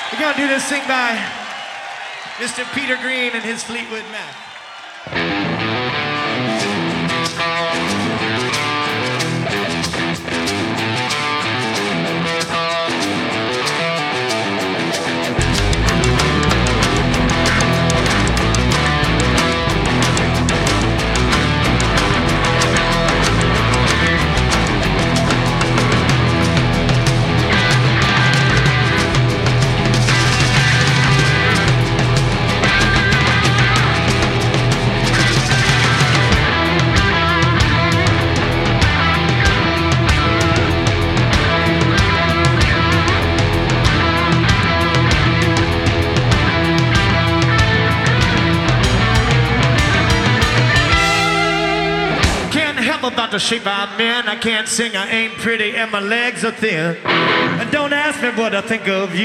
We're gonna do this thing by Mr. Peter Green and his Fleetwood Mac. About the shape I'm in, I can't sing, I ain't pretty, and my legs are thin. And don't ask me what I think of you.